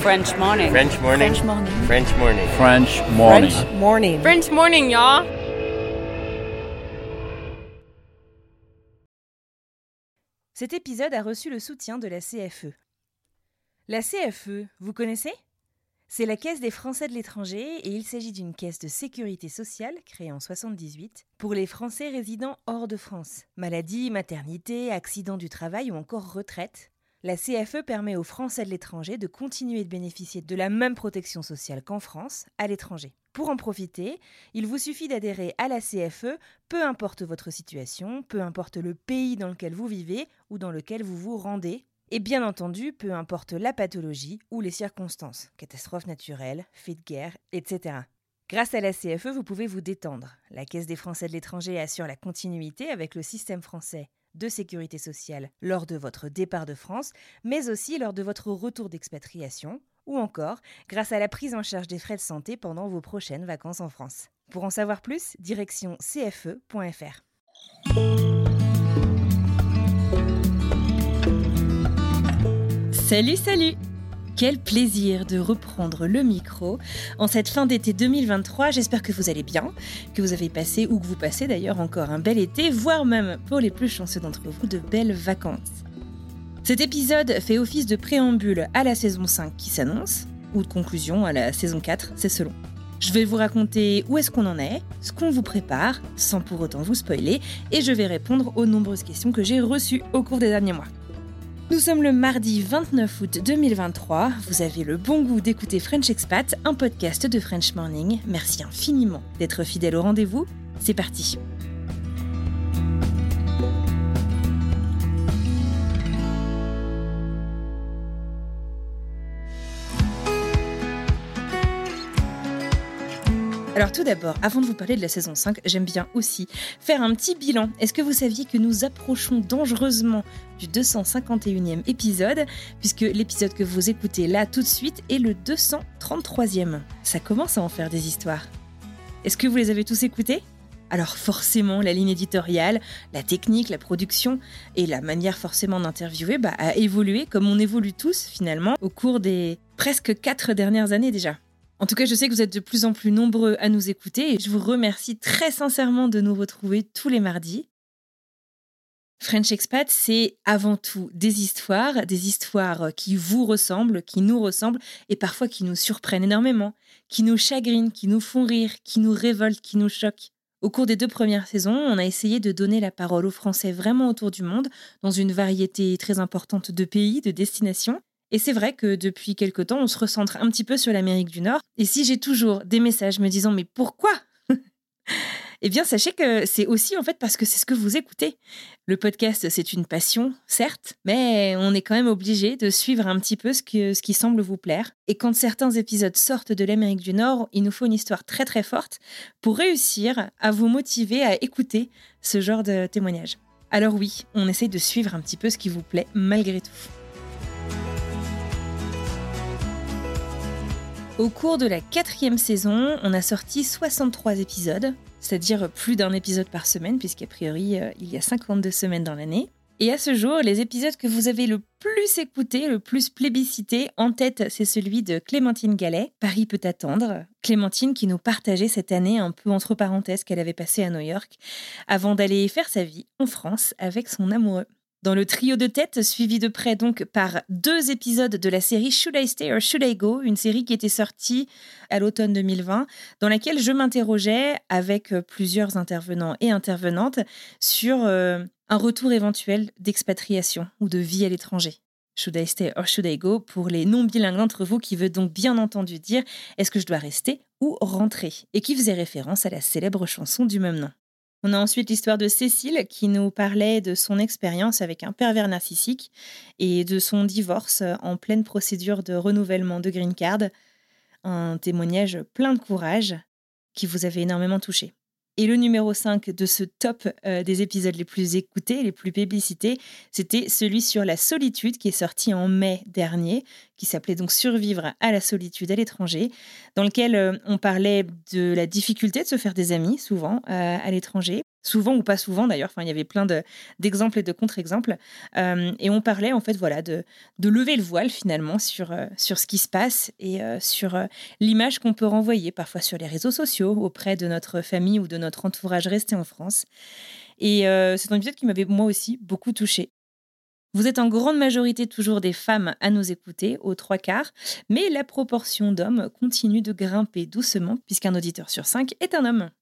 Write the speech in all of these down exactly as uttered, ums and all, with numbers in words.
French morning. French morning. French morning. French morning. French morning. French morning. French morning, y'all. Cet épisode a reçu le soutien de la C F E. La C F E, vous connaissez ? C'est la Caisse des Français de l'étranger et il s'agit d'une caisse de sécurité sociale créée en soixante-dix-huit pour les Français résidant hors de France. Maladie, maternité, accident du travail ou encore retraite. La C F E permet aux Français de l'étranger de continuer de bénéficier de la même protection sociale qu'en France, à l'étranger. Pour en profiter, il vous suffit d'adhérer à la C F E, peu importe votre situation, peu importe le pays dans lequel vous vivez ou dans lequel vous vous rendez, et bien entendu, peu importe la pathologie ou les circonstances, catastrophes naturelles, faits de guerre, et cetera. Grâce à la C F E, vous pouvez vous détendre. La Caisse des Français de l'étranger assure la continuité avec le système français de sécurité sociale lors de votre départ de France, mais aussi lors de votre retour d'expatriation, ou encore grâce à la prise en charge des frais de santé pendant vos prochaines vacances en France. Pour en savoir plus, direction c f e point f r. Salut, salut! Quel plaisir de reprendre le micro en cette fin d'été deux mille vingt-trois. J'espère que vous allez bien, que vous avez passé, ou que vous passez d'ailleurs encore un bel été, voire même, pour les plus chanceux d'entre vous, de belles vacances. Cet épisode fait office de préambule à la saison cinq qui s'annonce, ou de conclusion à la saison quatre, c'est selon. Je vais vous raconter où est-ce qu'on en est, ce qu'on vous prépare, sans pour autant vous spoiler, et je vais répondre aux nombreuses questions que j'ai reçues au cours des derniers mois. Nous sommes le mardi vingt-neuf août deux mille vingt-trois, vous avez le bon goût d'écouter French Expat, un podcast de French Morning. Merci infiniment d'être fidèle au rendez-vous, c'est parti. Alors tout d'abord, avant de vous parler de la saison cinq, j'aime bien aussi faire un petit bilan. Est-ce que vous saviez que nous approchons dangereusement du deux cent cinquante et unième épisode, puisque l'épisode que vous écoutez là tout de suite est le deux cent trente-troisième. Ça commence à en faire des histoires. Est-ce que vous les avez tous écoutés ? Alors forcément, la ligne éditoriale, la technique, la production et la manière forcément d'interviewer bah, a évolué comme on évolue tous finalement au cours des presque quatre dernières années déjà. En tout cas, je sais que vous êtes de plus en plus nombreux à nous écouter et je vous remercie très sincèrement de nous retrouver tous les mardis. French Expat, c'est avant tout des histoires, des histoires qui vous ressemblent, qui nous ressemblent et parfois qui nous surprennent énormément, qui nous chagrinent, qui nous font rire, qui nous révoltent, qui nous choquent. Au cours des deux premières saisons, on a essayé de donner la parole aux Français vraiment autour du monde, dans une variété très importante de pays, de destinations. Et c'est vrai que depuis quelque temps, on se recentre un petit peu sur l'Amérique du Nord. Et si j'ai toujours des messages me disant « mais pourquoi ?» Eh bien, sachez que c'est aussi en fait parce que c'est ce que vous écoutez. Le podcast, c'est une passion, certes, mais on est quand même obligé de suivre un petit peu ce, que, ce qui semble vous plaire. Et quand certains épisodes sortent de l'Amérique du Nord, il nous faut une histoire très très forte pour réussir à vous motiver à écouter ce genre de témoignages. Alors oui, on essaye de suivre un petit peu ce qui vous plaît malgré tout. Au cours de la quatrième saison, on a sorti soixante-trois épisodes, c'est-à-dire plus d'un épisode par semaine, puisqu'a priori, euh, il y a cinquante-deux semaines dans l'année. Et à ce jour, les épisodes que vous avez le plus écoutés, le plus plébiscités, en tête, c'est celui de Clémentine Gallet, Paris peut attendre. Clémentine qui nous partageait cette année, un peu entre parenthèses, qu'elle avait passée à New York, avant d'aller faire sa vie en France avec son amoureux. Dans le trio de tête, suivi de près donc par deux épisodes de la série Should I Stay or Should I Go, une série qui était sortie à l'automne deux mille vingt, dans laquelle je m'interrogeais avec plusieurs intervenants et intervenantes sur euh, un retour éventuel d'expatriation ou de vie à l'étranger. Should I Stay or Should I Go pour les non-bilingues d'entre vous qui veut donc bien entendu dire est-ce que je dois rester ou rentrer, et qui faisait référence à la célèbre chanson du même nom. On a ensuite l'histoire de Cécile qui nous parlait de son expérience avec un pervers narcissique et de son divorce en pleine procédure de renouvellement de green card. Un témoignage plein de courage qui vous avait énormément touché. Et le numéro cinq de ce top euh, des épisodes les plus écoutés, les plus publicités, c'était celui sur la solitude qui est sorti en mai dernier, qui s'appelait donc Survivre à la solitude à l'étranger, dans lequel euh, on parlait de la difficulté de se faire des amis, souvent, euh, à l'étranger. souvent ou pas souvent d'ailleurs, enfin, il y avait plein de, d'exemples et de contre-exemples, euh, et on parlait en fait voilà, de, de lever le voile finalement sur, euh, sur ce qui se passe et euh, sur euh, l'image qu'on peut renvoyer parfois sur les réseaux sociaux auprès de notre famille ou de notre entourage resté en France. Et euh, c'est un épisode qui m'avait moi aussi beaucoup touchée. Vous êtes en grande majorité toujours des femmes à nous écouter, aux trois quarts, mais la proportion d'hommes continue de grimper doucement puisqu'un auditeur sur cinq est un homme.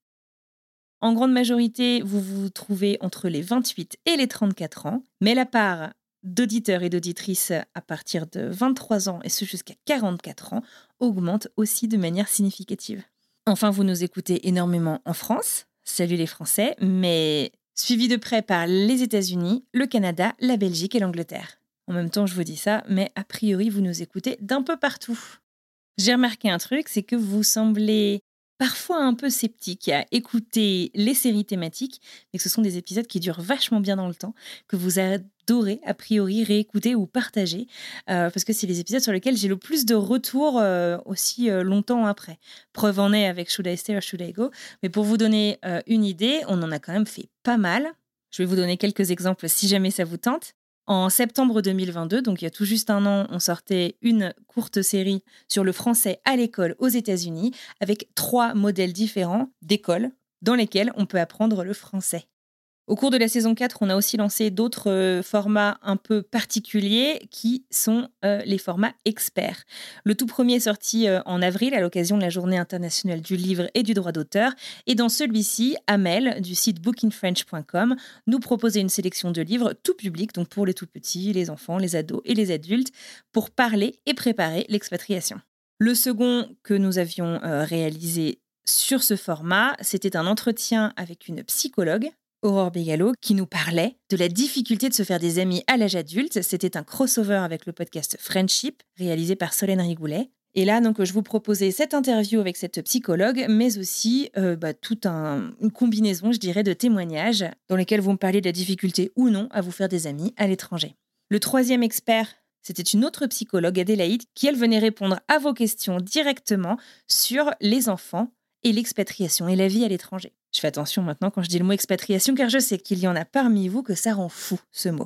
En grande majorité, vous vous trouvez entre les vingt-huit et les trente-quatre ans, mais la part d'auditeurs et d'auditrices à partir de vingt-trois ans et ce jusqu'à quarante-quatre ans augmente aussi de manière significative. Enfin, vous nous écoutez énormément en France, salut les Français, mais suivi de près par les États-Unis, le Canada, la Belgique et l'Angleterre. En même temps, je vous dis ça, mais a priori, vous nous écoutez d'un peu partout. J'ai remarqué un truc, c'est que vous semblez parfois un peu sceptique à écouter les séries thématiques, mais que ce sont des épisodes qui durent vachement bien dans le temps, que vous adorez a priori réécouter ou partager, euh, parce que c'est les épisodes sur lesquels j'ai le plus de retours euh, aussi euh, longtemps après. Preuve en est avec Should I Stay or Should I Go, mais pour vous donner euh, une idée, on en a quand même fait pas mal. Je vais vous donner quelques exemples si jamais ça vous tente. En septembre deux mille vingt-deux, donc il y a tout juste un an, on sortait une courte série sur le français à l'école aux États-Unis avec trois modèles différents d'écoles dans lesquels on peut apprendre le français. Au cours de la saison quatre, on a aussi lancé d'autres euh, formats un peu particuliers qui sont euh, les formats experts. Le tout premier est sorti euh, en avril à l'occasion de la Journée internationale du livre et du droit d'auteur. Et dans celui-ci, Amel, du site book in french point com, nous proposait une sélection de livres tout public, donc pour les tout petits, les enfants, les ados et les adultes, pour parler et préparer l'expatriation. Le second que nous avions euh, réalisé sur ce format, c'était un entretien avec une psychologue, Aurore Bégalo, qui nous parlait de la difficulté de se faire des amis à l'âge adulte. C'était un crossover avec le podcast Friendship, réalisé par Solène Rigoulet. Et là, donc, je vous proposais cette interview avec cette psychologue, mais aussi euh, bah, toute un, une combinaison, je dirais, de témoignages dans lesquels vous me parliez de la difficulté ou non à vous faire des amis à l'étranger. Le troisième expert, c'était une autre psychologue, Adélaïde, qui, elle, venait répondre à vos questions directement sur les enfants et l'expatriation et la vie à l'étranger. Je fais attention maintenant quand je dis le mot expatriation, car je sais qu'il y en a parmi vous que ça rend fou, ce mot.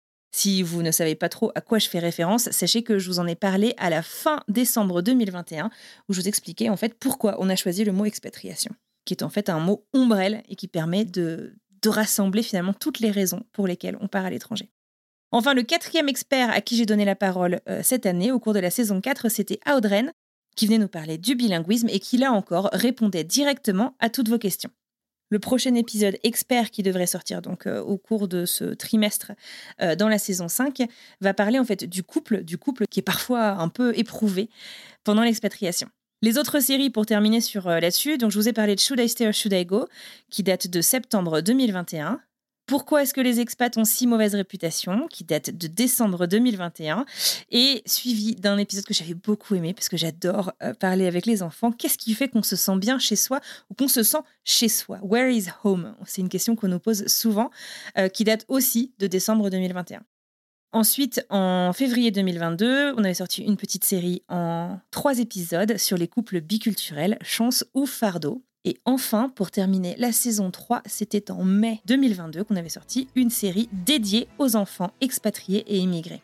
Si vous ne savez pas trop à quoi je fais référence, sachez que je vous en ai parlé à la fin décembre deux mille vingt et un, où je vous expliquais en fait pourquoi on a choisi le mot expatriation, qui est en fait un mot ombrelle et qui permet de, de rassembler finalement toutes les raisons pour lesquelles on part à l'étranger. Enfin, le quatrième expert à qui j'ai donné la parole euh, cette année, au cours de la saison quatre, c'était Audreyne, qui venait nous parler du bilinguisme et qui, là encore, répondait directement à toutes vos questions. Le prochain épisode expert qui devrait sortir donc euh, au cours de ce trimestre euh, dans la saison cinq va parler en fait du couple, du couple qui est parfois un peu éprouvé pendant l'expatriation. Les autres séries pour terminer sur euh, là-dessus, donc je vous ai parlé de Should I Stay or Should I Go qui date de septembre deux mille vingt et un. Pourquoi est-ce que les expats ont si mauvaise réputation, qui date de décembre deux mille vingt et un, et suivi d'un épisode que j'avais beaucoup aimé, parce que j'adore euh, parler avec les enfants. Qu'est-ce qui fait qu'on se sent bien chez soi ou qu'on se sent chez soi? Where is home? C'est une question qu'on nous pose souvent, euh, qui date aussi de décembre deux mille vingt et un. Ensuite, en février deux mille vingt-deux, on avait sorti une petite série en trois épisodes sur les couples biculturels, chance ou fardeau. Et enfin, pour terminer la saison trois, c'était en mai deux mille vingt-deux qu'on avait sorti une série dédiée aux enfants expatriés et immigrés.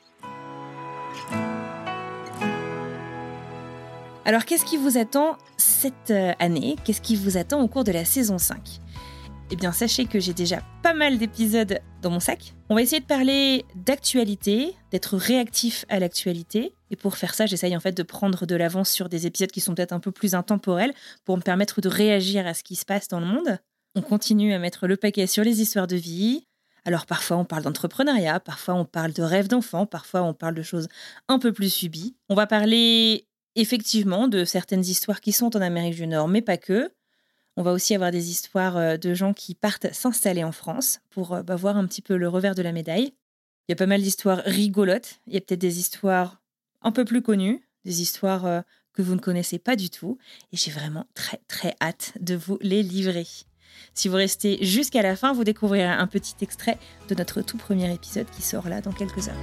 Alors, qu'est-ce qui vous attend cette année? Qu'est-ce qui vous attend au cours de la saison cinq? Eh bien, sachez que j'ai déjà pas mal d'épisodes dans mon sac. On va essayer de parler d'actualité, d'être réactif à l'actualité. Et pour faire ça, j'essaye en fait de prendre de l'avance sur des épisodes qui sont peut-être un peu plus intemporels pour me permettre de réagir à ce qui se passe dans le monde. On continue à mettre le paquet sur les histoires de vie. Alors parfois on parle d'entrepreneuriat, parfois on parle de rêves d'enfants, parfois on parle de choses un peu plus subies. On va parler effectivement de certaines histoires qui sont en Amérique du Nord, mais pas que. On va aussi avoir des histoires de gens qui partent s'installer en France pour bah, voir un petit peu le revers de la médaille. Il y a pas mal d'histoires rigolotes. Il y a peut-être des histoires un peu plus connues, des histoires euh, que vous ne connaissez pas du tout. Et j'ai vraiment très, très hâte de vous les livrer. Si vous restez jusqu'à la fin, vous découvrirez un petit extrait de notre tout premier épisode qui sort là dans quelques heures.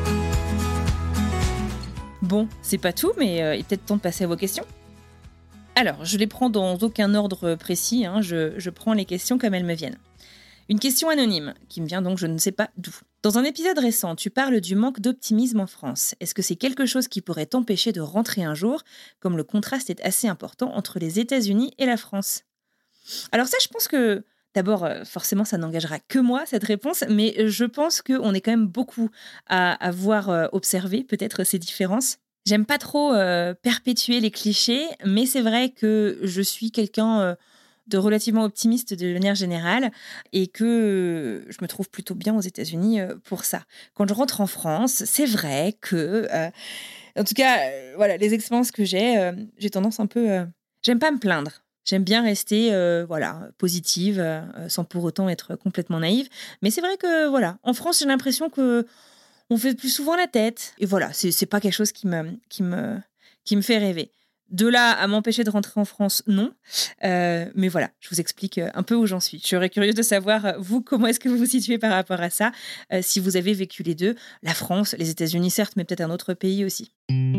Bon, c'est pas tout, mais euh, il est peut-être temps de passer à vos questions. Alors, je les prends dans aucun ordre précis, hein, je, je prends les questions comme elles me viennent. Une question anonyme, qui me vient donc je ne sais pas d'où. Dans un épisode récent, tu parles du manque d'optimisme en France. Est-ce que c'est quelque chose qui pourrait t'empêcher de rentrer un jour, comme le contraste est assez important entre les États-Unis et la France ? Alors ça, je pense que, d'abord, euh, forcément, ça n'engagera que moi, cette réponse, mais je pense qu'on est quand même beaucoup à avoir euh, observé peut-être ces différences. J'aime pas trop euh, perpétuer les clichés, mais c'est vrai que je suis quelqu'un euh, de relativement optimiste de manière générale et que euh, je me trouve plutôt bien aux États-Unis euh, pour ça. Quand je rentre en France, c'est vrai que, euh, en tout cas, euh, voilà, les expériences que j'ai, euh, j'ai tendance un peu, euh, j'aime pas me plaindre. J'aime bien rester, euh, voilà, positive, euh, sans pour autant être complètement naïve. Mais c'est vrai que, voilà, en France, j'ai l'impression que on fait plus souvent la tête. Et voilà, c'est, c'est pas quelque chose qui me, qui me, qui me fait rêver. De là à m'empêcher de rentrer en France, non. Euh, mais voilà, je vous explique un peu où j'en suis. Je serais curieuse de savoir, vous, comment est-ce que vous vous situez par rapport à ça, euh, si vous avez vécu les deux, la France, les États-Unis, certes, mais peut-être un autre pays aussi.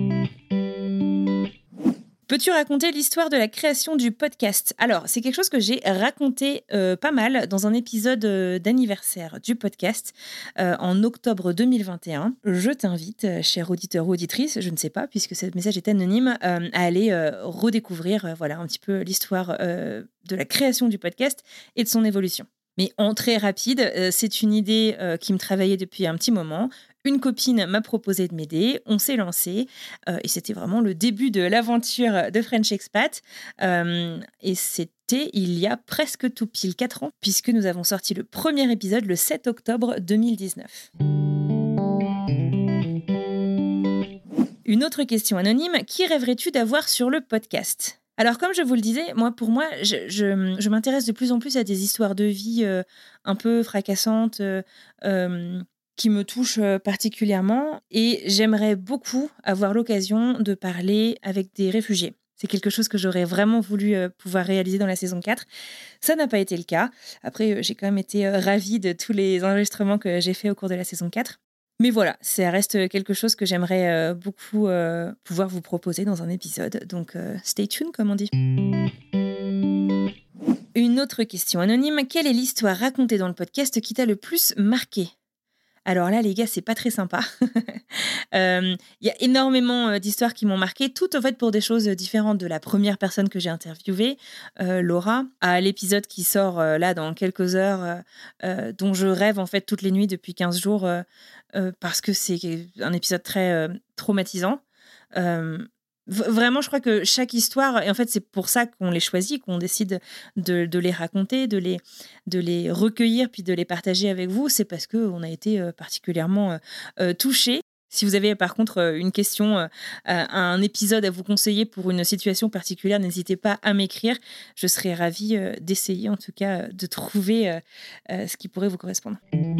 Peux-tu raconter l'histoire de la création du podcast ? Alors, c'est quelque chose que j'ai raconté euh, pas mal dans un épisode euh, d'anniversaire du podcast euh, en octobre deux mille vingt et un. Je t'invite, euh, cher auditeur ou auditrice, je ne sais pas, puisque ce message est anonyme, euh, à aller euh, redécouvrir euh, voilà, un petit peu l'histoire euh, de la création du podcast et de son évolution. Mais en très rapide, euh, c'est une idée euh, qui me travaillait depuis un petit moment. Une copine m'a proposé de m'aider, on s'est lancé euh, et c'était vraiment le début de l'aventure de French Expat. Euh, et c'était il y a presque tout pile quatre ans, puisque nous avons sorti le premier épisode le sept octobre deux mille dix-neuf. Une autre question anonyme, qui rêverais-tu d'avoir sur le podcast ? Alors, comme je vous le disais, moi, pour moi, je, je, je m'intéresse de plus en plus à des histoires de vie euh, un peu fracassantes, euh, euh, qui me touchent particulièrement. Et j'aimerais beaucoup avoir l'occasion de parler avec des réfugiés. C'est quelque chose que j'aurais vraiment voulu euh, pouvoir réaliser dans la saison quatre. Ça n'a pas été le cas. Après, euh, j'ai quand même été euh, ravie de tous les enregistrements que j'ai faits au cours de la saison quatre. Mais voilà, ça reste quelque chose que j'aimerais euh, beaucoup euh, pouvoir vous proposer dans un épisode. Donc, euh, stay tuned, comme on dit. Une autre question anonyme. Quelle est l'histoire racontée dans le podcast qui t'a le plus marqué ? Alors là, les gars, c'est pas très sympa. Il euh, y a énormément d'histoires qui m'ont marqué, toutes en fait pour des choses différentes. De la première personne que j'ai interviewée, euh, Laura, à l'épisode qui sort euh, là dans quelques heures, euh, euh, dont je rêve en fait toutes les nuits depuis quinze jours, euh, euh, parce que c'est un épisode très euh, traumatisant. Euh, Vraiment, je crois que chaque histoire, et en fait, c'est pour ça qu'on les choisit, qu'on décide de, de les raconter, de les, de les recueillir, puis de les partager avec vous, c'est parce qu'on a été particulièrement euh, touchés. Si vous avez par contre une question, euh, un épisode à vous conseiller pour une situation particulière, n'hésitez pas à m'écrire. Je serais ravie euh, d'essayer, en tout cas, de trouver euh, euh, ce qui pourrait vous correspondre.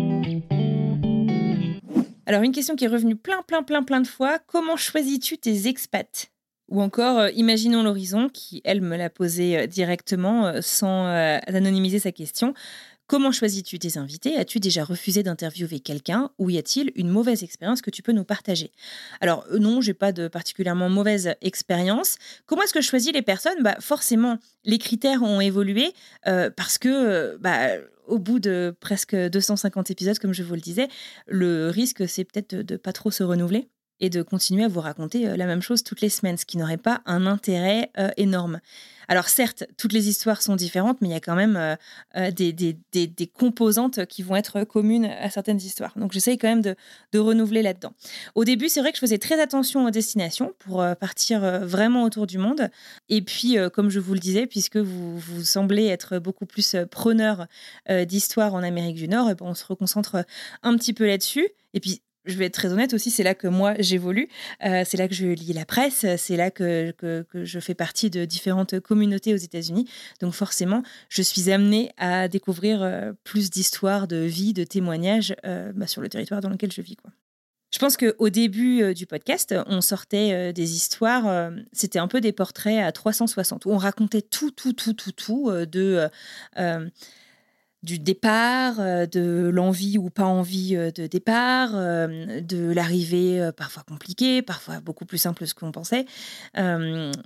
Alors, une question qui est revenue plein, plein, plein, plein de fois. Comment choisis-tu tes expats ? Ou encore, euh, imaginons l'horizon, qui, elle, me l'a posé euh, directement, euh, sans euh, anonymiser sa question. Comment choisis-tu tes invités ? As-tu déjà refusé d'interviewer quelqu'un ? Ou y a-t-il une mauvaise expérience que tu peux nous partager ? Alors, euh, non, j'ai pas de particulièrement mauvaise expérience. Comment est-ce que je choisis les personnes ? Bah, forcément, les critères ont évolué euh, parce que... Euh, bah, au bout de presque deux cent cinquante épisodes, comme je vous le disais, le risque, c'est peut-être de ne pas trop se renouveler et de continuer à vous raconter la même chose toutes les semaines, ce qui n'aurait pas un intérêt euh, énorme. Alors certes, toutes les histoires sont différentes, mais il y a quand même euh, des, des, des, des composantes qui vont être communes à certaines histoires. Donc j'essaye quand même de, de renouveler là-dedans. Au début, c'est vrai que je faisais très attention aux destinations pour euh, partir euh, vraiment autour du monde. Et puis, euh, comme je vous le disais, puisque vous, vous semblez être beaucoup plus preneur euh, d'histoires en Amérique du Nord, on se reconcentre un petit peu là-dessus. Et puis, je vais être très honnête aussi, c'est là que moi j'évolue, euh, c'est là que je lis la presse, c'est là que, que, que je fais partie de différentes communautés aux États-Unis. Donc forcément, je suis amenée à découvrir euh, plus d'histoires, de vie, de témoignages euh, bah, sur le territoire dans lequel je vis, quoi. Je pense qu'au début euh, du podcast, on sortait euh, des histoires, euh, c'était un peu des portraits à trois cent soixante, où on racontait tout, tout, tout, tout, tout, euh, de... Euh, du départ, de l'envie ou pas envie de départ, de l'arrivée parfois compliquée, parfois beaucoup plus simple que ce qu'on pensait,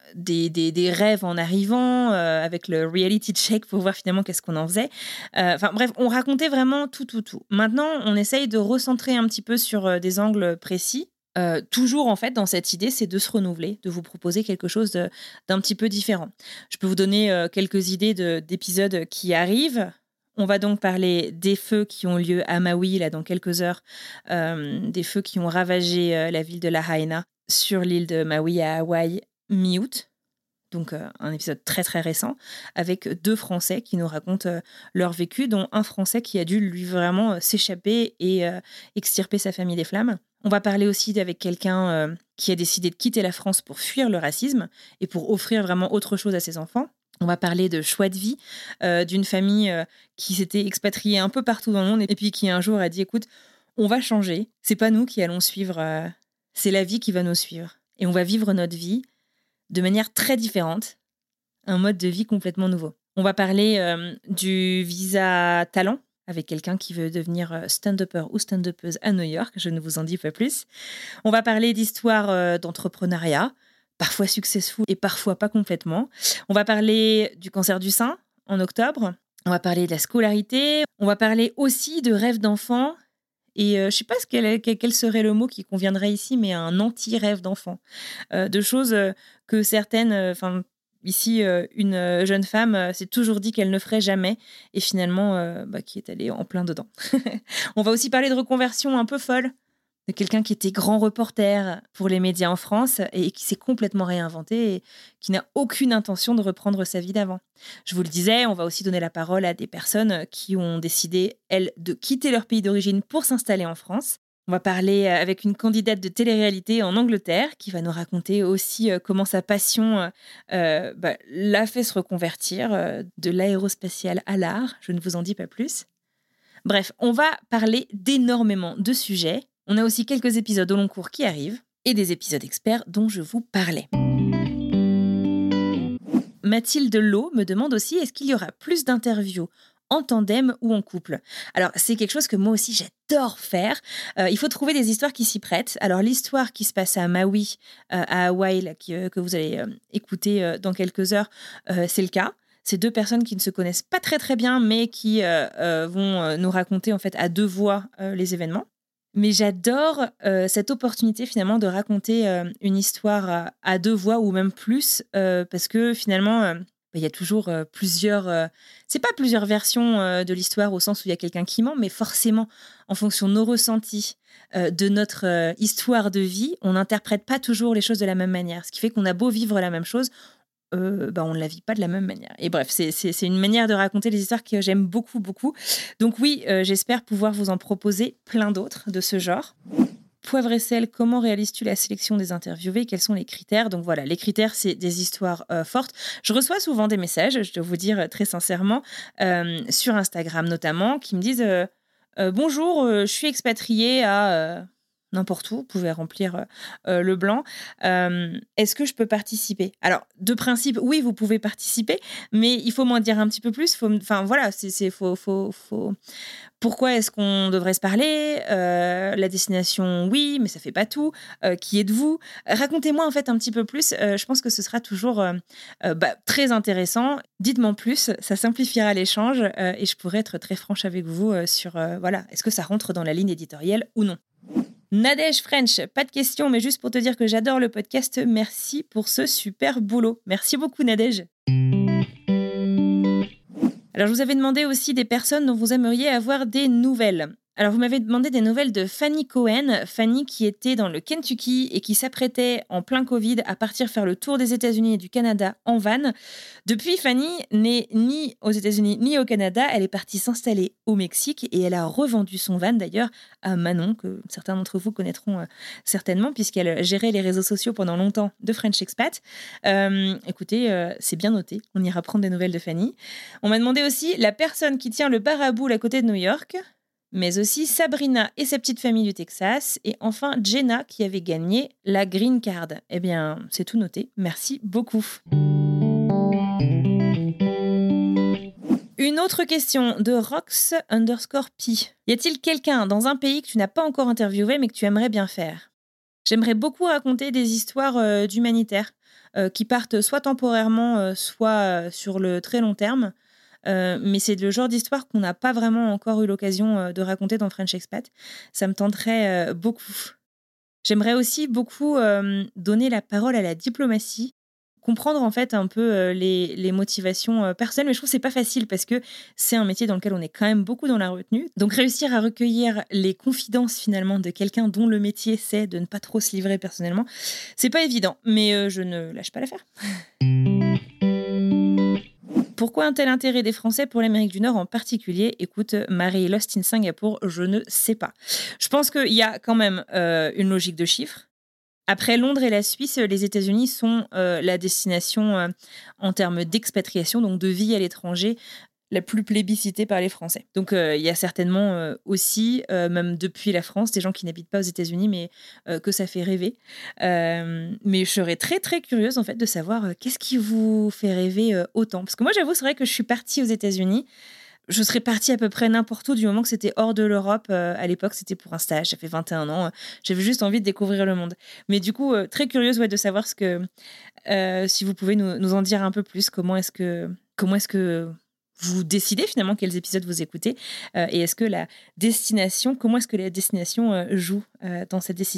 des, des, des rêves en arrivant, euh, avec le reality check pour voir finalement qu'est-ce qu'on en faisait. Euh, Enfin bref, on racontait vraiment tout, tout, tout. Maintenant, on essaye de recentrer un petit peu sur euh, des angles précis. Euh, toujours, en fait, dans cette idée, c'est de se renouveler, de vous proposer quelque chose de, d'un petit peu différent. Je peux vous donner euh, quelques idées de, d'épisodes qui arrivent. On va donc parler des feux qui ont lieu à Maui, là, dans quelques heures, euh, des feux qui ont ravagé euh, la ville de Lahaina sur l'île de Maui à Hawaï, mi-août. Donc euh, un épisode très très récent, avec deux Français qui nous racontent euh, leur vécu, dont un Français qui a dû lui vraiment euh, s'échapper et euh, extirper sa famille des flammes. On va parler aussi avec quelqu'un euh, qui a décidé de quitter la France pour fuir le racisme et pour offrir vraiment autre chose à ses enfants. On va parler de choix de vie, euh, d'une famille euh, qui s'était expatriée un peu partout dans le monde et puis qui un jour a dit, écoute, on va changer, c'est pas nous qui allons suivre, euh, c'est la vie qui va nous suivre. Et on va vivre notre vie de manière très différente, un mode de vie complètement nouveau. On va parler euh, du visa talent, avec quelqu'un qui veut devenir stand-upper ou stand-uppeuse à New York, je ne vous en dis pas plus. On va parler d'histoire euh, d'entrepreneuriat, parfois successful et parfois pas complètement. On va parler du cancer du sein en octobre. On va parler de la scolarité. On va parler aussi de rêves d'enfant. Et euh, je ne sais pas ce quel, quel serait le mot qui conviendrait ici, mais un anti-rêve d'enfant. Euh, de choses euh, que certaines... Enfin, euh, ici, euh, une euh, jeune femme euh, s'est toujours dit qu'elle ne ferait jamais et finalement, euh, bah, qui est allée en plein dedans. On va aussi parler de reconversion un peu folle, de quelqu'un qui était grand reporter pour les médias en France et qui s'est complètement réinventé et qui n'a aucune intention de reprendre sa vie d'avant. Je vous le disais, on va aussi donner la parole à des personnes qui ont décidé, elles, de quitter leur pays d'origine pour s'installer en France. On va parler avec une candidate de télé-réalité en Angleterre qui va nous raconter aussi comment sa passion euh, bah, l'a fait se reconvertir euh, de l'aérospatial à l'art. Je ne vous en dis pas plus. Bref, on va parler d'énormément de sujets. On a aussi quelques épisodes au long cours qui arrivent et des épisodes experts dont je vous parlais. Mathilde Lowe me demande aussi, est-ce qu'il y aura plus d'interviews en tandem ou en couple? Alors, c'est quelque chose que moi aussi, j'adore faire. Euh, il faut trouver des histoires qui s'y prêtent. Alors, l'histoire qui se passe à Maui, euh, à Hawaï, là, qui, euh, que vous allez euh, écouter euh, dans quelques heures, euh, c'est le cas. C'est deux personnes qui ne se connaissent pas très très bien, mais qui euh, euh, vont euh, nous raconter en fait à deux voix euh, les événements. Mais j'adore euh, cette opportunité finalement de raconter euh, une histoire à, à deux voix ou même plus, euh, parce que finalement, euh, il y a toujours euh, plusieurs... Euh, c'est pas plusieurs versions euh, de l'histoire au sens où il y a quelqu'un qui ment, mais forcément, en fonction de nos ressentis, euh, de notre euh, histoire de vie, on n'interprète pas toujours les choses de la même manière. Ce qui fait qu'on a beau vivre la même chose, Euh, bah, on ne la vit pas de la même manière. Et bref, c'est, c'est, c'est une manière de raconter les histoires que j'aime beaucoup, beaucoup. Donc oui, euh, j'espère pouvoir vous en proposer plein d'autres de ce genre. Poivre et sel, comment réalises-tu la sélection des interviewés? Quels sont les critères? Donc voilà, les critères, c'est des histoires euh, fortes. Je reçois souvent des messages, je dois vous dire très sincèrement, euh, sur Instagram notamment, qui me disent euh, euh, « Bonjour, euh, je suis expatriée à... Euh, » n'importe où, vous pouvez remplir euh, le blanc. Euh, est-ce que je peux participer? Alors, de principe, oui, vous pouvez participer, mais il faut m'en dire un petit peu plus. Faut, enfin, voilà, c'est, c'est, faut, faut, faut... Pourquoi est-ce qu'on devrait se parler? euh, La destination, oui, mais ça fait pas tout. Euh, qui êtes-vous? Racontez-moi en fait un petit peu plus. Euh, je pense que ce sera toujours euh, euh, bah, très intéressant. Dites-moi plus, ça simplifiera l'échange euh, et je pourrai être très franche avec vous euh, sur, euh, voilà, est-ce que ça rentre dans la ligne éditoriale ou non? Nadège French, pas de question, mais juste pour te dire que j'adore le podcast. Merci pour ce super boulot. Merci beaucoup, Nadège. Alors, je vous avais demandé aussi des personnes dont vous aimeriez avoir des nouvelles. Alors, vous m'avez demandé des nouvelles de Fanny Cohen. Fanny qui était dans le Kentucky et qui s'apprêtait en plein Covid à partir faire le tour des États-Unis et du Canada en van. Depuis, Fanny n'est ni aux États-Unis ni au Canada. Elle est partie s'installer au Mexique et elle a revendu son van d'ailleurs à Manon, que certains d'entre vous connaîtront euh, certainement puisqu'elle gérait les réseaux sociaux pendant longtemps de French Expat. Euh, écoutez, euh, c'est bien noté. On ira prendre des nouvelles de Fanny. On m'a demandé aussi la personne qui tient le bar à boules à côté de New York, mais aussi Sabrina et sa petite famille du Texas, et enfin Jenna qui avait gagné la Green Card. Eh bien, c'est tout noté. Merci beaucoup. Une autre question de Rox underscore Pi. Y a-t-il quelqu'un dans un pays que tu n'as pas encore interviewé mais que tu aimerais bien faire? J'aimerais beaucoup raconter des histoires euh, d'humanitaires euh, qui partent soit temporairement, euh, soit euh, sur le très long terme. Euh, mais c'est le genre d'histoire qu'on n'a pas vraiment encore eu l'occasion euh, de raconter dans French Expat. Ça me tenterait euh, beaucoup. J'aimerais aussi beaucoup euh, donner la parole à la diplomatie, comprendre en fait un peu euh, les, les motivations euh, personnelles, mais je trouve que c'est pas facile parce que c'est un métier dans lequel on est quand même beaucoup dans la retenue. Donc réussir à recueillir les confidences finalement de quelqu'un dont le métier c'est de ne pas trop se livrer personnellement, c'est pas évident, mais euh, je ne lâche pas l'affaire. Pourquoi un tel intérêt des Français pour l'Amérique du Nord en particulier ? Écoute, Marie Lost in Singapour, je ne sais pas. Je pense qu'il y a quand même euh, une logique de chiffres. Après Londres et la Suisse, les États-Unis sont euh, la destination euh, en termes d'expatriation, donc de vie à l'étranger, la plus plébiscitée par les Français. Donc euh, il y a certainement euh, aussi, euh, même depuis la France, des gens qui n'habitent pas aux États-Unis, mais euh, que ça fait rêver. Euh, mais je serais très très curieuse en fait de savoir euh, qu'est-ce qui vous fait rêver euh, autant. Parce que moi j'avoue, c'est vrai que je suis partie aux États-Unis. Je serais partie à peu près n'importe où du moment que c'était hors de l'Europe. Euh, à l'époque, c'était pour un stage. J'avais vingt et un ans. J'avais juste envie de découvrir le monde. Mais du coup, euh, très curieuse ouais, de savoir ce que, euh, si vous pouvez nous, nous en dire un peu plus. Comment est-ce que, comment est-ce que vous décidez finalement quels épisodes vous écoutez euh, et est-ce que la destination, comment est-ce que la destination euh, joue euh, dans cette décision ?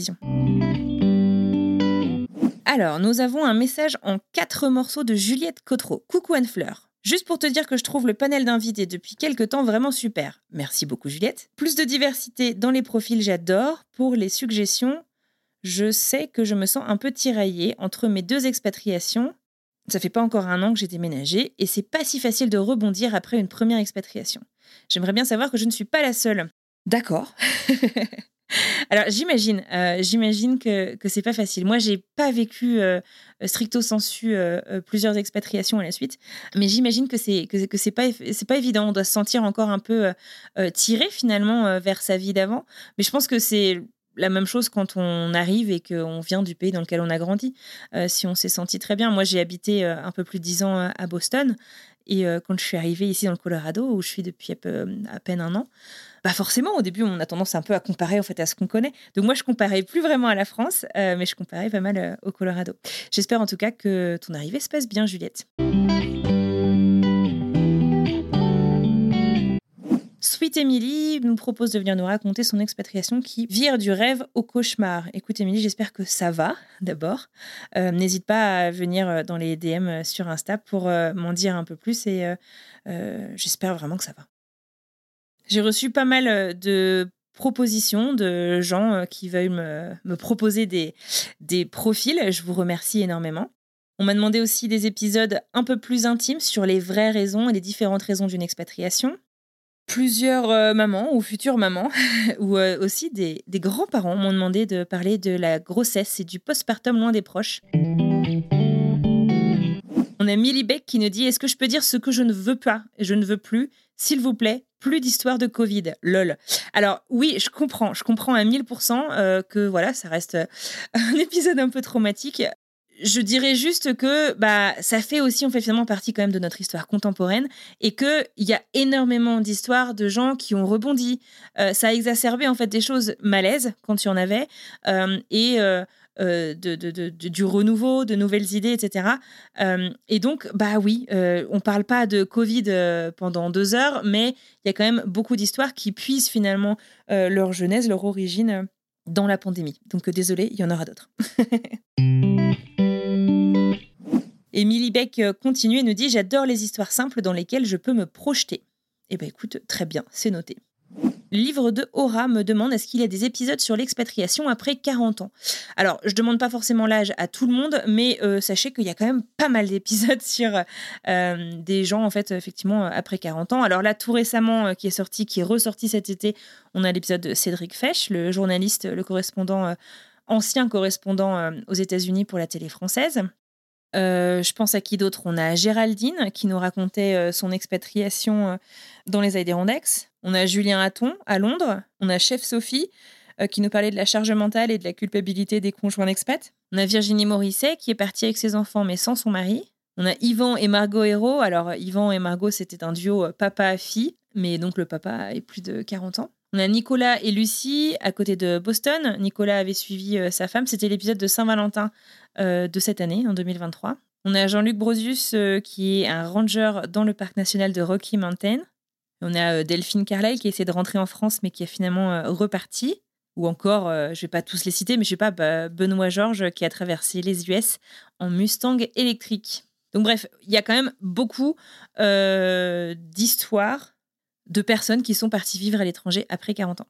Alors, nous avons un message en quatre morceaux de Juliette Cotreau. Coucou Anne-Fleur. Juste pour te dire que je trouve le panel d'invités depuis quelques temps vraiment super. Merci beaucoup Juliette. Plus de diversité dans les profils, j'adore. Pour les suggestions, je sais que je me sens un peu tiraillée entre mes deux expatriations. Ça fait pas encore un an que j'ai déménagé et c'est pas si facile de rebondir après une première expatriation. J'aimerais bien savoir que je ne suis pas la seule. D'accord. Alors j'imagine, euh, j'imagine que que c'est pas facile. Moi, j'ai pas vécu euh, stricto sensu euh, euh, plusieurs expatriations à la suite, mais j'imagine que c'est que, que c'est pas c'est pas évident. On doit se sentir encore un peu euh, euh, tiré finalement euh, vers sa vie d'avant. Mais je pense que c'est la même chose quand on arrive et qu'on vient du pays dans lequel on a grandi. Euh, si on s'est senti très bien. Moi, j'ai habité euh, un peu plus de dix ans euh, à Boston et euh, quand je suis arrivée ici dans le Colorado où je suis depuis à, peu, à peine un an. Bah forcément, au début, on a tendance un peu à comparer en fait à ce qu'on connaît. Donc moi, je comparais plus vraiment à la France, euh, mais je comparais pas mal euh, au Colorado. J'espère en tout cas que ton arrivée se passe bien, Juliette. Sweet Emily nous propose de venir nous raconter son expatriation qui vire du rêve au cauchemar. Écoute Emily, j'espère que ça va d'abord. Euh, n'hésite pas à venir dans les D M sur Insta pour euh, m'en dire un peu plus et euh, euh, j'espère vraiment que ça va. J'ai reçu pas mal de propositions de gens qui veulent me, me proposer des, des profils. Je vous remercie énormément. On m'a demandé aussi des épisodes un peu plus intimes sur les vraies raisons et les différentes raisons d'une expatriation. Plusieurs euh, mamans ou futures mamans ou euh, aussi des, des grands-parents m'ont demandé de parler de la grossesse et du postpartum loin des proches. On a Millie Beck qui nous dit « Est-ce que je peux dire ce que je ne veux pas ? Je ne veux plus, s'il vous plaît, plus d'histoires de Covid. Lol. » Alors oui, je comprends. Je comprends à mille pour cent euh, que voilà, ça reste un épisode un peu traumatique. Je dirais juste que bah, ça fait aussi, on fait finalement partie quand même de notre histoire contemporaine et qu'il y a énormément d'histoires de gens qui ont rebondi. Euh, ça a exacerbé en fait des choses malaises quand il y en avait euh, et... Euh, Euh, de, de, de, de, du renouveau, de nouvelles idées, et cetera. Euh, et donc, bah oui, euh, on ne parle pas de Covid euh, pendant deux heures, mais il y a quand même beaucoup d'histoires qui puisent finalement euh, leur genèse, leur origine euh, dans la pandémie. Donc, euh, désolé, il y en aura d'autres. Émilie Beck continue et nous dit « J'adore les histoires simples dans lesquelles je peux me projeter. » Eh bien, écoute, très bien, c'est noté. Livre de Aura me demande est-ce qu'il y a des épisodes sur l'expatriation après quarante ans. Alors, je demande pas forcément l'âge à tout le monde, mais euh, sachez qu'il y a quand même pas mal d'épisodes sur euh, des gens, en fait, effectivement, après quarante ans. Alors là, tout récemment, euh, qui est sorti, qui est ressorti cet été, on a l'épisode de Cédric Fesch, le journaliste, le correspondant, euh, ancien correspondant euh, aux États-Unis pour la télé française. Euh, je pense à qui d'autre ? On a Géraldine qui nous racontait euh, son expatriation euh, dans les Adirondacks. On a Julien Hatton à Londres. On a Chef Sophie euh, qui nous parlait de la charge mentale et de la culpabilité des conjoints d'expat. On a Virginie Morisset qui est partie avec ses enfants mais sans son mari. On a Yvan et Margot Hérault. Alors Yvan et Margot, c'était un duo euh, papa-fille, mais donc le papa est plus de quarante ans. On a Nicolas et Lucie à côté de Boston. Nicolas avait suivi euh, sa femme. C'était l'épisode de Saint-Valentin euh, de cette année, en deux mille vingt-trois. On a Jean-Luc Brosius euh, qui est un ranger dans le parc national de Rocky Mountain. On a euh, Delphine Carlyle qui essaie de rentrer en France mais qui est finalement euh, repartie. Ou encore, euh, je ne vais pas tous les citer, mais je sais pas, bah, Benoît Georges qui a traversé les U S en Mustang électrique. Donc bref, il y a quand même beaucoup euh, d'histoires de personnes qui sont parties vivre à l'étranger après quarante ans.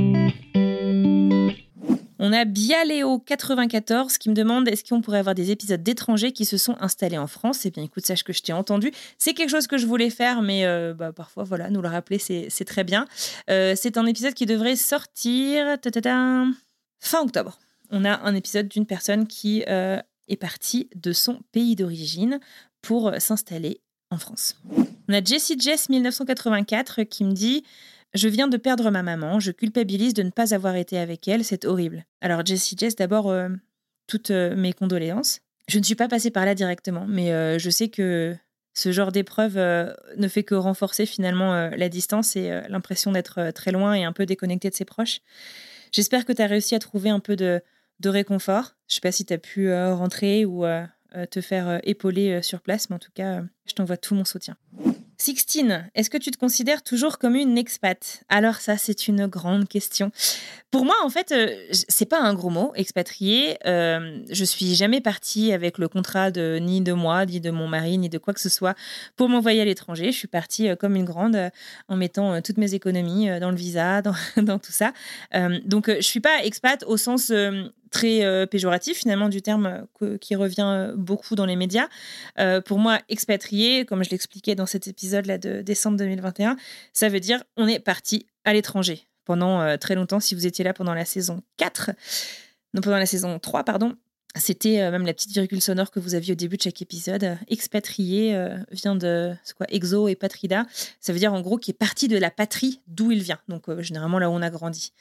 On a Bialéo quatre-vingt-quatorze qui me demande est-ce qu'on pourrait avoir des épisodes d'étrangers qui se sont installés en France. Eh bien, écoute, sache que je t'ai entendu. C'est quelque chose que je voulais faire, mais euh, bah, parfois, voilà, nous le rappeler, c'est, c'est très bien. Euh, c'est un épisode qui devrait sortir ta-ta-ta, fin octobre. On a un épisode d'une personne qui euh, est partie de son pays d'origine pour s'installer en France. On a Jessie Jess dix-neuf cent quatre-vingt-quatre qui me dit « Je viens de perdre ma maman, je culpabilise de ne pas avoir été avec elle, c'est horrible. » Alors Jessie Jess, d'abord, euh, toutes euh, mes condoléances. Je ne suis pas passée par là directement, mais euh, je sais que ce genre d'épreuve euh, ne fait que renforcer finalement euh, la distance et euh, l'impression d'être euh, très loin et un peu déconnecté de ses proches. J'espère que tu as réussi à trouver un peu de, de réconfort. Je ne sais pas si tu as pu euh, rentrer ou euh, te faire euh, épauler euh, sur place, mais en tout cas, euh, je t'envoie tout mon soutien. Sixtine, est-ce que tu te considères toujours comme une expat ? Alors ça, c'est une grande question. Pour moi, en fait, euh, c'est pas un gros mot, expatrié. Euh, je suis jamais partie avec le contrat de ni de moi, ni de mon mari, ni de quoi que ce soit pour m'envoyer à l'étranger. Je suis partie euh, comme une grande euh, en mettant euh, toutes mes économies euh, dans le visa, dans, dans tout ça. Euh, donc, euh, je suis pas expat au sens euh, très euh, péjoratif finalement du terme euh, que, qui revient euh, beaucoup dans les médias. Euh, pour moi, expatrié, comme je l'expliquais dans cet épisode-là de décembre deux mille vingt et un, ça veut dire on est parti à l'étranger pendant euh, très longtemps. Si vous étiez là pendant la saison quatre, non, pendant la saison trois, pardon, c'était euh, même la petite virgule sonore que vous aviez au début de chaque épisode. Euh, expatrié euh, vient de, c'est quoi, exo et patrida. Ça veut dire en gros qu'il est parti de la patrie d'où il vient. Donc euh, généralement là où on a grandi.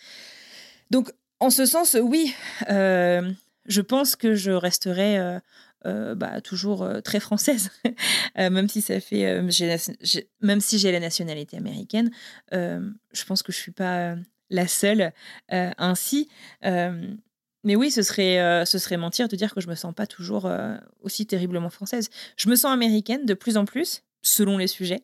Donc en ce sens, oui, euh, je pense que je resterai euh, euh, bah, toujours euh, très française, euh, même si ça fait, euh, j'ai la, j'ai, même si j'ai la nationalité américaine, euh, je pense que je suis pas euh, la seule euh, ainsi. Euh, mais oui, ce serait, euh, ce serait mentir de dire que je me sens pas toujours euh, aussi terriblement française. Je me sens américaine de plus en plus, selon les sujets,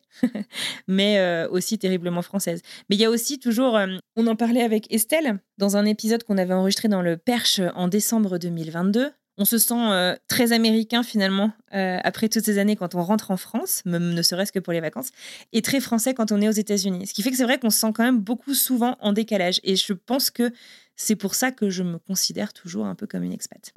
mais euh, aussi terriblement française. Mais il y a aussi toujours, euh, on en parlait avec Estelle dans un épisode qu'on avait enregistré dans le Perche en décembre deux mille vingt-deux. On se sent euh, très américain finalement euh, après toutes ces années quand on rentre en France, même ne serait-ce que pour les vacances, et très français quand on est aux États-Unis. Ce qui fait que c'est vrai qu'on se sent quand même beaucoup souvent en décalage. Et je pense que c'est pour ça que je me considère toujours un peu comme une expat.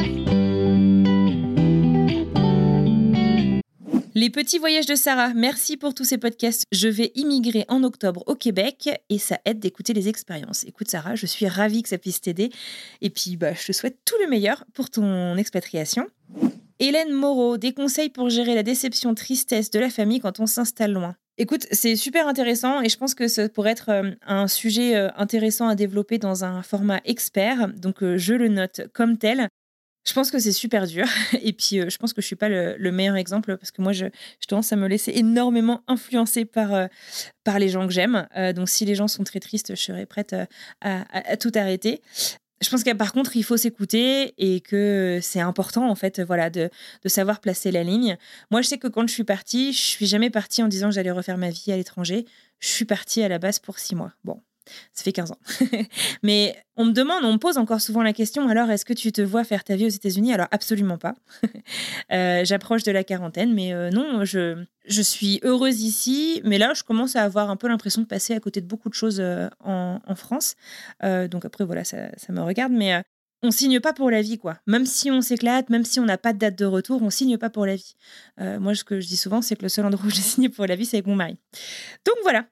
Les petits voyages de Sarah, merci pour tous ces podcasts. Je vais immigrer en octobre au Québec et ça aide d'écouter les expériences. Écoute Sarah, je suis ravie que ça puisse t'aider. Et puis, bah, je te souhaite tout le meilleur pour ton expatriation. Hélène Moreau, des conseils pour gérer la déception, tristesse de la famille quand on s'installe loin. Écoute, c'est super intéressant et je pense que ça pourrait être euh, un sujet euh, intéressant à développer dans un format expert. Donc, euh, je le note comme tel. Je pense que c'est super dur et puis euh, je pense que je suis pas le, le meilleur exemple parce que moi je, je tendance à me laisser énormément influencer par, euh, par les gens que j'aime. Euh, donc si les gens sont très tristes, je serais prête euh, à, à, à tout arrêter. Je pense que par contre il faut s'écouter et que c'est important en fait voilà de, de savoir placer la ligne. Moi je sais que quand je suis partie, je suis jamais partie en disant que j'allais refaire ma vie à l'étranger. Je suis partie à la base pour six mois. Bon. Ça fait quinze ans. Mais on me demande, on me pose encore souvent la question, alors est-ce que tu te vois faire ta vie aux États-Unis ? Alors absolument pas. euh, j'approche de la quarantaine, mais euh, non, je, je suis heureuse ici. Mais là, je commence à avoir un peu l'impression de passer à côté de beaucoup de choses euh, en, en France. Euh, donc après, voilà, ça, ça me regarde. Mais euh, on signe pas pour la vie, quoi. Même si on s'éclate, même si on n'a pas de date de retour, on signe pas pour la vie. Euh, moi, ce que je dis souvent, c'est que le seul endroit où j'ai signé pour la vie, c'est avec mon mari. Donc voilà.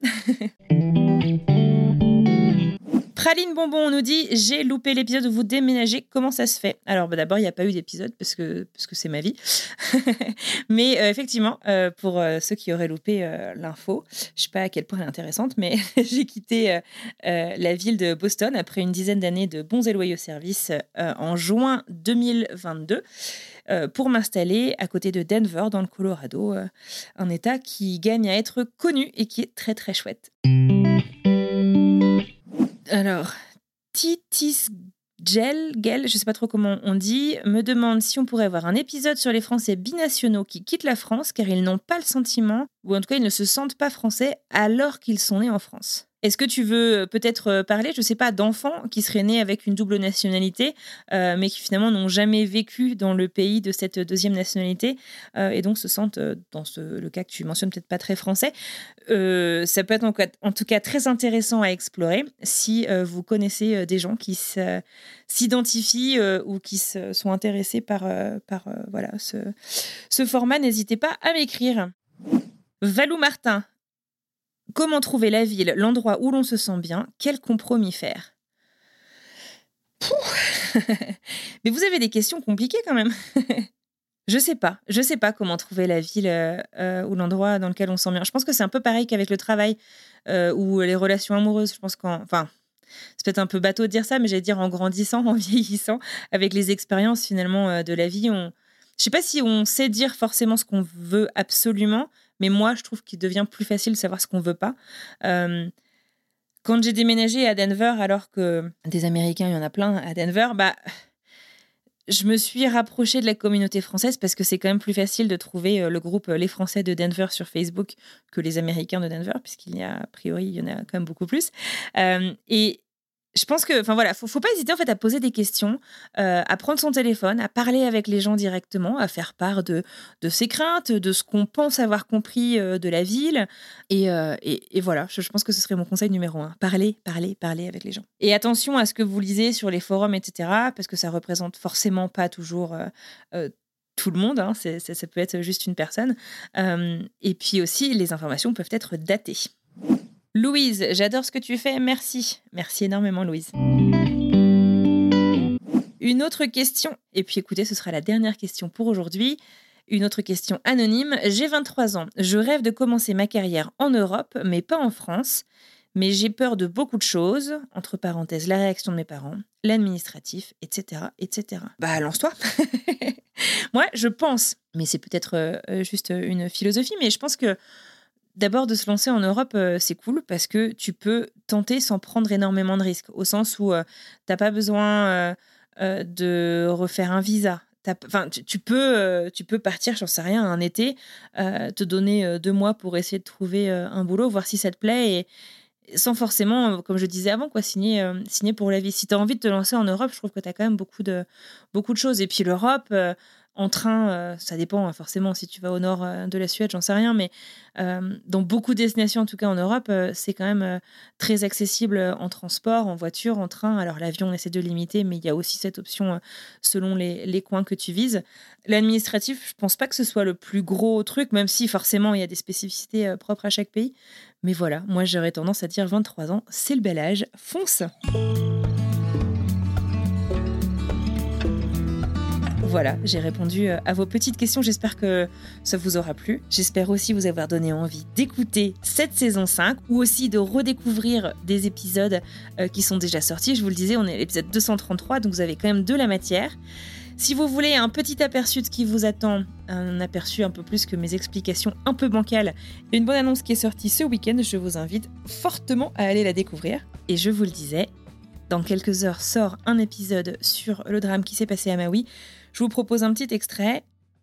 Praline Bonbon, on nous dit « J'ai loupé l'épisode où vous déménagez, comment ça se fait ?» Alors bah, d'abord, il n'y a pas eu d'épisode parce que, parce que c'est ma vie. Mais euh, effectivement, euh, pour euh, ceux qui auraient loupé euh, l'info, je ne sais pas à quel point elle est intéressante, mais j'ai quitté euh, euh, la ville de Boston après une dizaine d'années de bons et loyaux services euh, en juin deux mille vingt-deux euh, pour m'installer à côté de Denver dans le Colorado, euh, un état qui gagne à être connu et qui est très très chouette. Alors, Titis Gel, Gel, je sais pas trop comment on dit, me demande si on pourrait avoir un épisode sur les Français binationaux qui quittent la France car ils n'ont pas le sentiment, ou en tout cas ils ne se sentent pas français alors qu'ils sont nés en France. Est-ce que tu veux peut-être parler, je sais pas, d'enfants qui seraient nés avec une double nationalité, euh, mais qui finalement n'ont jamais vécu dans le pays de cette deuxième nationalité, euh, et donc se sentent, euh, dans ce, le cas que tu mentionnes, peut-être pas très français. Euh, ça peut être en, en tout cas très intéressant à explorer si euh, vous connaissez des gens qui se, s'identifient euh, ou qui se, sont intéressés par, euh, par euh, voilà, ce, ce format. N'hésitez pas à m'écrire. Valou Martin. Comment trouver la ville, l'endroit où l'on se sent bien? Quel compromis faire? Mais vous avez des questions compliquées quand même. Je sais pas. Je sais pas comment trouver la ville euh, euh, ou l'endroit dans lequel on se sent bien. Je pense que c'est un peu pareil qu'avec le travail euh, ou les relations amoureuses. Je pense qu'en... Enfin, c'est peut-être un peu bateau de dire ça, mais j'allais dire en grandissant, en vieillissant, avec les expériences finalement euh, de la vie, on... je sais pas si on sait dire forcément ce qu'on veut absolument, mais moi, je trouve qu'il devient plus facile de savoir ce qu'on veut pas. Euh, quand j'ai déménagé à Denver, alors que des Américains, il y en a plein à Denver, bah, je me suis rapprochée de la communauté française parce que c'est quand même plus facile de trouver le groupe Les Français de Denver sur Facebook que les Américains de Denver, puisqu'il y a, a priori, il y en a quand même beaucoup plus. Euh, et je pense que, enfin voilà, faut, faut pas hésiter en fait à poser des questions, euh, à prendre son téléphone, à parler avec les gens directement, à faire part de, de ses craintes, de ce qu'on pense avoir compris euh, de la ville. Et, euh, et, et voilà, je, je pense que ce serait mon conseil numéro un. Parler, parler, parler avec les gens. Et attention à ce que vous lisez sur les forums, et cetera, parce que ça représente forcément pas toujours euh, euh, tout le monde, hein, c'est, c'est, ça peut être juste une personne. Euh, et puis aussi, les informations peuvent être datées. Louise, j'adore ce que tu fais, merci. Merci énormément, Louise. Une autre question, et puis écoutez, ce sera la dernière question pour aujourd'hui. Une autre question anonyme. J'ai vingt-trois ans, je rêve de commencer ma carrière en Europe, mais pas en France. Mais j'ai peur de beaucoup de choses, entre parenthèses, la réaction de mes parents, l'administratif, et cetera, et cetera. Bah, lance-toi. Moi, je pense, mais c'est peut-être euh, juste une philosophie, mais je pense que d'abord, de se lancer en Europe, euh, c'est cool parce que tu peux tenter sans prendre énormément de risques, au sens où euh, tu n'as pas besoin euh, euh, de refaire un visa. Enfin, tu, tu, peux, euh, tu peux partir, j'en sais rien, un été, euh, te donner euh, deux mois pour essayer de trouver euh, un boulot, voir si ça te plaît, et sans forcément, comme je disais avant, quoi, signer, euh, signer pour la vie. Si tu as envie de te lancer en Europe, je trouve que tu as quand même beaucoup de, beaucoup de choses. Et puis l'Europe... Euh, en train, euh, ça dépend hein, forcément si tu vas au nord euh, de la Suède, j'en sais rien, mais euh, dans beaucoup de destinations, en tout cas en Europe, euh, c'est quand même euh, très accessible en transport, en voiture, en train. Alors l'avion, on essaie de limiter, mais il y a aussi cette option euh, selon les, les coins que tu vises. L'administratif, je pense pas que ce soit le plus gros truc, même si forcément il y a des spécificités euh, propres à chaque pays. Mais voilà, moi j'aurais tendance à dire vingt-trois ans, c'est le bel âge, fonce! Voilà, j'ai répondu à vos petites questions. J'espère que ça vous aura plu. J'espère aussi vous avoir donné envie d'écouter cette saison cinq ou aussi de redécouvrir des épisodes qui sont déjà sortis. Je vous le disais, on est à l'épisode deux cent trente-trois, donc vous avez quand même de la matière. Si vous voulez un petit aperçu de ce qui vous attend, un aperçu un peu plus que mes explications un peu bancales, une bonne annonce qui est sortie ce week-end, je vous invite fortement à aller la découvrir. Et je vous le disais, dans quelques heures sort un épisode sur le drame qui s'est passé à Maui. Je vous propose un petit extrait.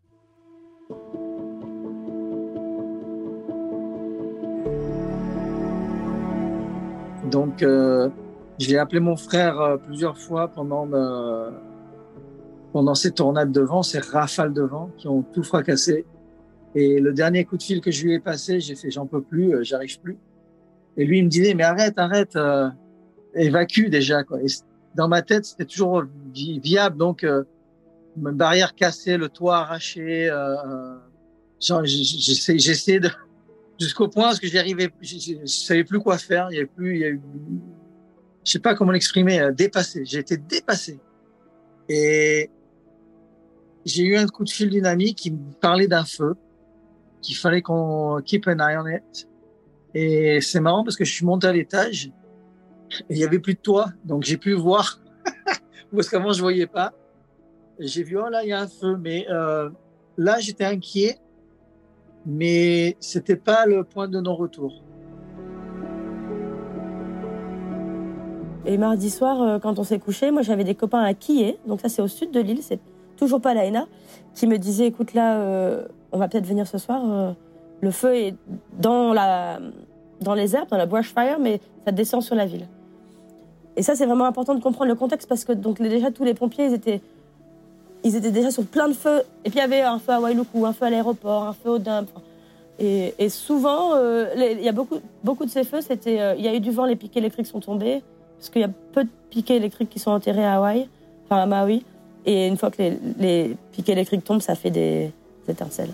Donc, euh, j'ai appelé mon frère euh, plusieurs fois pendant, le, pendant ces tornades de vent, ces rafales de vent qui ont tout fracassé. Et le dernier coup de fil que je lui ai passé, j'ai fait « j'en peux plus, euh, j'arrive plus ». Et lui, il me disait « mais arrête, arrête, euh, évacue déjà ». Quoi. Et dans ma tête, c'était toujours vi- viable, donc... Euh, ma barrière cassée, le toit arraché, euh, j'essaie, j'essaie de, jusqu'au point parce que j'y arrivais, je, je, je savais plus quoi faire, il y avait plus, il y a eu, je sais pas comment l'exprimer, euh, dépassé, j'ai été dépassé. Et j'ai eu un coup de fil d'une amie qui me parlait d'un feu, qu'il fallait qu'on keep an eye on it. Et c'est marrant parce que je suis monté à l'étage et il y avait plus de toit, donc j'ai pu voir, parce qu'avant je voyais pas. J'ai vu, oh là, il y a un feu, mais euh, là, j'étais inquiet, mais c'était pas le point de non-retour. Et mardi soir, euh, quand on s'est couché, moi j'avais des copains à Quillé, donc ça c'est au sud de l'île, c'est toujours pas l'Aéna, qui me disaient écoute là, euh, on va peut-être venir ce soir, euh, le feu est dans, la, dans les herbes, dans la brush fire, mais ça descend sur la ville. Et ça c'est vraiment important de comprendre le contexte parce que donc, déjà tous les pompiers ils étaient, ils étaient déjà sur plein de feux. Et puis il y avait un feu à Wailuku, un feu à l'aéroport, un feu au dump. Et, et souvent, euh, il y a beaucoup, beaucoup de ces feux, c'était, euh, il y a eu du vent, les piquets électriques sont tombés. Parce qu'il y a peu de piquets électriques qui sont enterrés à Hawaï, enfin à Maui. Et une fois que les, les piquets électriques tombent, ça fait des, des étincelles.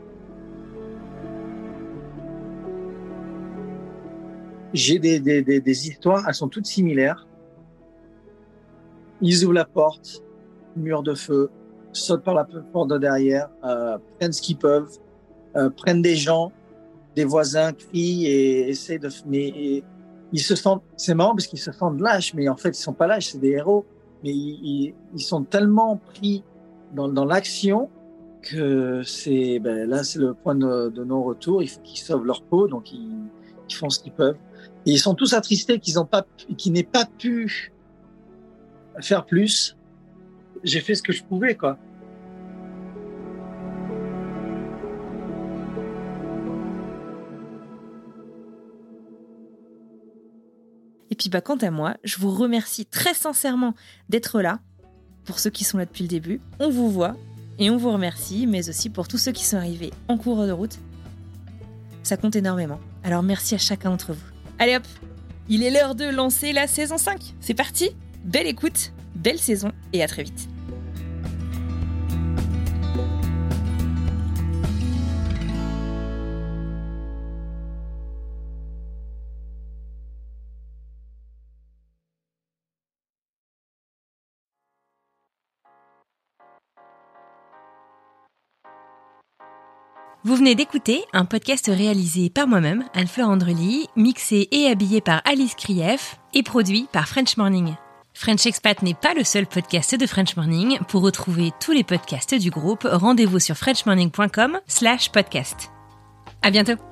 J'ai des, des, des, des histoires, elles sont toutes similaires. Ils ouvrent la porte, mur de feu, sautent par la porte de derrière, euh, prennent ce qu'ils peuvent, euh, prennent des gens, des voisins, crient et essaient de... Mais, et, ils se sentent, c'est marrant parce qu'ils se sentent lâches, mais en fait, ils sont pas lâches, c'est des héros. Mais ils, ils, ils sont tellement pris dans, dans l'action que c'est, ben là, c'est le point de, de non-retour. Il faut qu'ils sauvent leur peau, donc ils, ils font ce qu'ils peuvent. Et ils sont tous attristés qu'ils ont pas, qu'ils n'aient pas pu faire plus. J'ai fait ce que je pouvais, quoi. Et puis bah, quant à moi, je vous remercie très sincèrement d'être là. Pour ceux qui sont là depuis le début, on vous voit et on vous remercie, mais aussi pour tous ceux qui sont arrivés en cours de route. Ça compte énormément. Alors merci à chacun d'entre vous. Allez hop, il est l'heure de lancer la saison cinq. C'est parti, belle écoute, belle saison et à très vite. Vous venez d'écouter un podcast réalisé par moi-même, Anne-Fleur Andrely, mixé et habillé par Alice Krief et produit par French Morning. French Expat n'est pas le seul podcast de French Morning. Pour retrouver tous les podcasts du groupe, rendez-vous sur french morning point com slash podcast. À bientôt.